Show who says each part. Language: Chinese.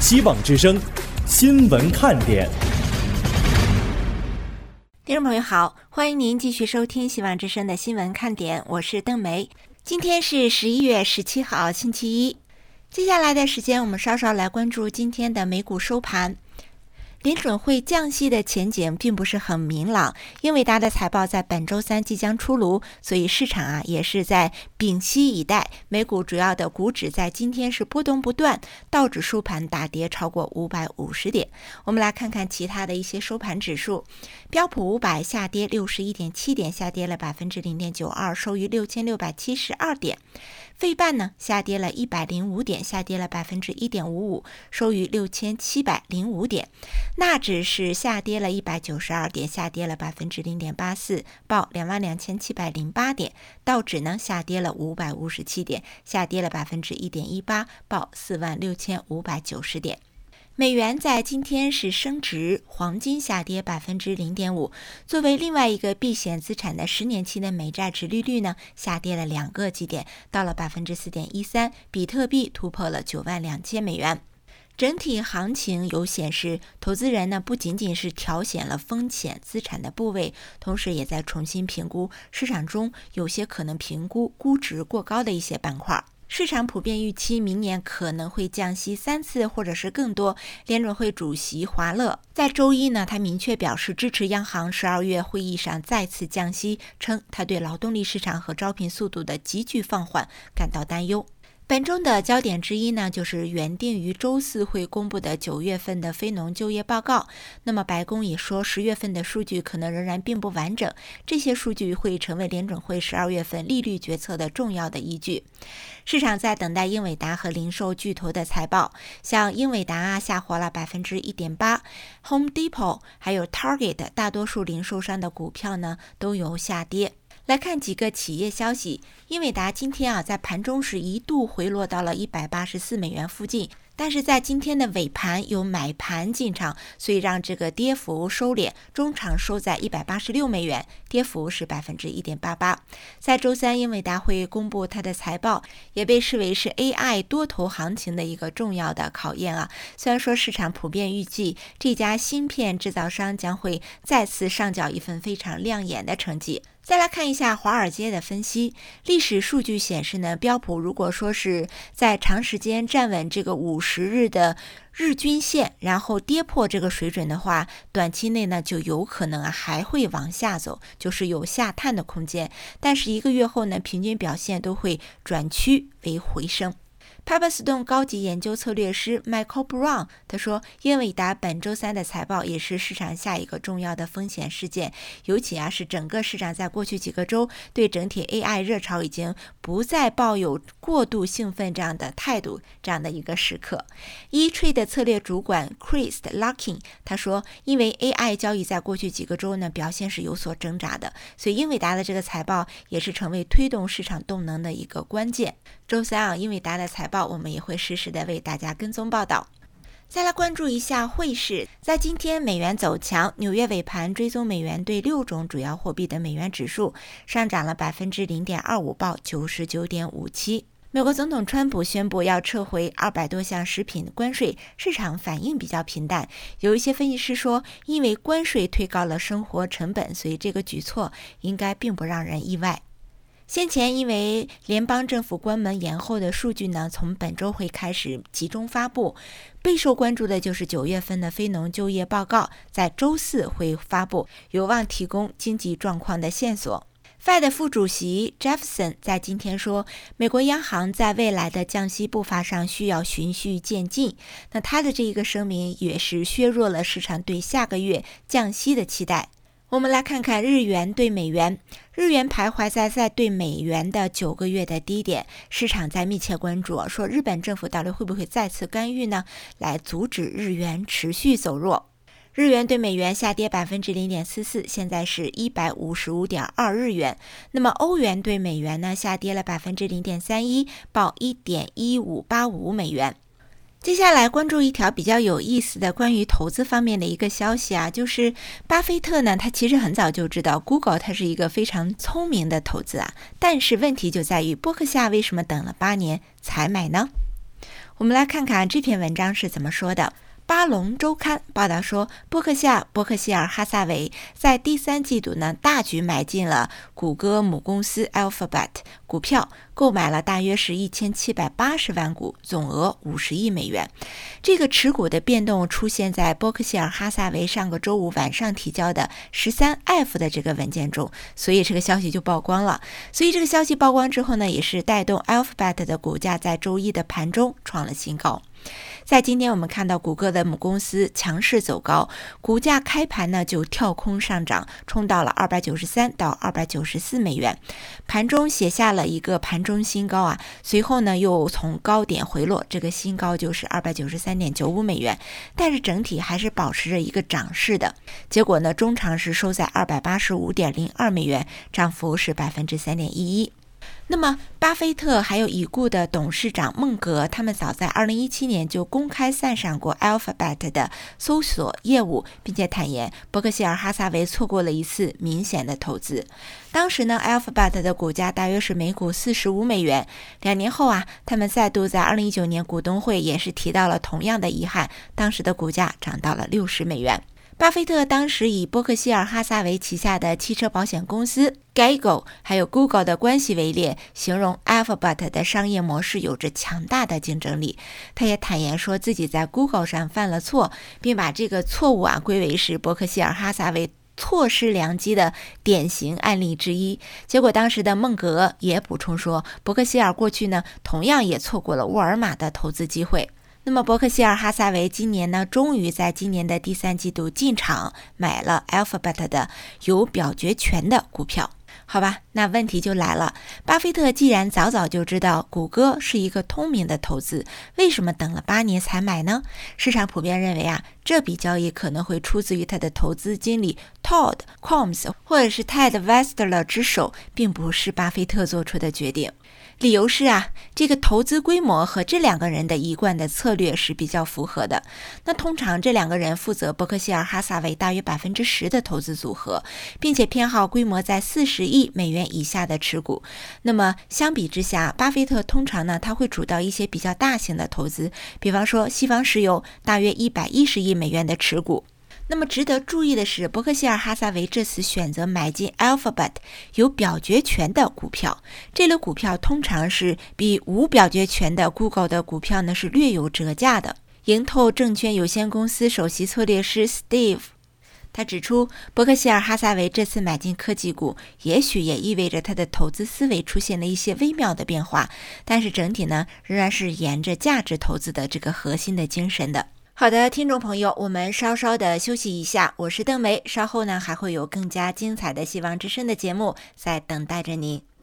Speaker 1: 希望之声新闻看点。
Speaker 2: 听众朋友好，欢迎您继续收听希望之声的新闻看点，我是邓梅。今天是11月17号星期一。接下来的时间我们稍稍来关注今天的美股收盘。联准会降息的前景并不是很明朗，英伟达的财报在本周三即将出炉，所以市场也是在屏息以待。美股主要的股指在今天是波动不断，道指收盘大跌超过550点。我们来看看其他的一些收盘指数，标普500下跌61.7点，下跌了 0.92%， 收于6672点。费半呢下跌了105点，下跌了 1.55%， 收于6705点。纳指是下跌了192点，下跌了 0.84%， 报22,708点。道指呢下跌了557点，下跌了 1.18%， 报46,590点。美元在今天是升值，黄金下跌 0.5%， 作为另外一个避险资产的10年期的美债殖利率呢，下跌了2个基点，到了 4.13%， 比特币突破了92000美元。整体行情有显示，投资人呢不仅仅是调减了风险资产的部位，同时也在重新评估市场中有些可能评估估值过高的一些板块。市场普遍预期明年可能会降息3次或者是更多。联准会主席华勒在周一呢，他明确表示支持央行12月会议上再次降息，称他对劳动力市场和招聘速度的急剧放缓感到担忧。本周的焦点之一呢，就是原定于周四会公布的9月份的非农就业报告。那么白宫也说10月份的数据可能仍然并不完整，这些数据会成为联准会12月份利率决策的重要的依据。市场在等待英伟达和零售巨头的财报，像英伟达下滑了 1.8%， Home Depot 还有 Target 大多数零售商的股票呢都有下跌。来看几个企业消息，英伟达今天在盘中是一度回落到了184美元附近，但是在今天的尾盘有买盘进场，所以让这个跌幅收敛，中场收在186美元，跌幅是 1.88%。 在周三英伟达会公布它的财报，也被视为是 AI 多头行情的一个重要的考验虽然说市场普遍预计这家芯片制造商将会再次上缴一份非常亮眼的成绩。再来看一下华尔街的分析，历史数据显示呢，标普如果说是在长时间站稳这个50日的日均线，然后跌破这个水准的话，短期内呢就有可能还会往下走，就是有下探的空间。但是1个月后呢，平均表现都会转趋为回升。帕帕斯顿高级研究策略师 Michael Brown 他说，英伟达本周三的财报也是市场下一个重要的风险事件，尤其是整个市场在过去几个周对整体 AI 热潮已经不再抱有过度兴奋这样的态度，这样的一个时刻。E-Trade 的策略主管 Chris Larkin 他说，因为 AI 交易在过去几个周呢表现是有所挣扎的，所以英伟达的这个财报也是成为推动市场动能的一个关键。周三英伟达的财报我们也会实时的为大家跟踪报道。再来关注一下汇市，在今天美元走强，纽约尾盘追踪美元对6种主要货币的美元指数上涨了 0.25%， 报 99.57。 美国总统川普宣布要撤回200多项食品关税，市场反应比较平淡。有一些分析师说，因为关税推高了生活成本，所以这个举措应该并不让人意外。先前因为联邦政府关门延后的数据呢，从本周会开始集中发布，备受关注的就是9月份的非农就业报告，在周四会发布，有望提供经济状况的线索。Fed 副主席 Jefferson 在今天说，美国央行在未来的降息步伐上需要循序渐进。那他的这一个声明也是削弱了市场对下个月降息的期待。我们来看看日元对美元，日元徘徊在对美元的9个月的低点，市场在密切关注，说日本政府到底会不会再次干预呢，来阻止日元持续走弱。日元对美元下跌 0.44%， 现在是 155.2 日元。那么欧元对美元呢，下跌了 0.31%， 报 1.1585 美元。接下来关注一条比较有意思的关于投资方面的一个消息就是巴菲特呢，他其实很早就知道 Google 它是一个非常聪明的投资但是问题就在于波克夏为什么等了8年才买呢？ 我们来看看这篇文章是怎么说的。巴龙周刊报道说，伯克希尔哈撒韦在第3季度呢大举买进了谷歌母公司 Alphabet 股票，购买了大约是1780万股，总额50亿美元。这个持股的变动出现在伯克希尔哈撒韦上个周五晚上提交的 13F 的这个文件中，所以这个消息就曝光了。所以这个消息曝光之后呢，也是带动 Alphabet 的股价在周一的盘中创了新高。在今天我们看到谷歌的母公司强势走高，股价开盘呢就跳空上涨，冲到了293到294美元，盘中写下了一个盘中新高啊，随后呢又从高点回落，这个新高就是 293.95 美元，但是整体还是保持着一个涨势的。结果呢中场是收在 285.02 美元，涨幅是 3.11%。那么巴菲特还有已故的董事长孟格，他们早在2017年就公开赞赏过 Alphabet 的搜索业务，并且坦言伯克希尔哈撒韦错过了一次明显的投资。当时呢 Alphabet 的股价大约是每股45美元，2年后啊，他们再度在2019年股东会也是提到了同样的遗憾，当时的股价涨到了60美元。巴菲特当时以伯克希尔哈撒韦旗下的汽车保险公司 Geico 还有 Google 的关系为列，形容 Alphabet 的商业模式有着强大的竞争力。他也坦言说自己在 Google 上犯了错，并把这个错误归为是伯克希尔哈撒韦错失良机的典型案例之一。结果当时的孟格也补充说，伯克希尔过去呢同样也错过了沃尔玛的投资机会。那么伯克希尔哈撒韦今年呢，终于在今年的第3季度进场买了 Alphabet 的有表决权的股票。好吧，那问题就来了，巴菲特既然早早就知道谷歌是一个聪明的投资，为什么等了8年才买呢？市场普遍认为这笔交易可能会出自于他的投资经理 Todd Combs 或者是 Ted Weschler 之手，并不是巴菲特做出的决定。理由是这个投资规模和这2个人的一贯的策略是比较符合的。那通常这2个人负责伯克希尔哈撒韦大约 10% 的投资组合，并且偏好规模在40亿美元以下的持股。那么相比之下，巴菲特通常呢，他会主导一些比较大型的投资，比方说西方石油大约110亿美元的持股。那么值得注意的是，伯克希尔哈撒韦这次选择买进 Alphabet 有表决权的股票，这类股票通常是比无表决权的 Google 的股票呢是略有折价的。盈透证券有限公司首席策略师 Steve 他指出，伯克希尔哈撒韦这次买进科技股，也许也意味着他的投资思维出现了一些微妙的变化，但是整体呢仍然是沿着价值投资的这个核心的精神的。好的，听众朋友，我们稍稍的休息一下，我是邓梅，稍后呢还会有更加精彩的希望之声的节目在等待着您。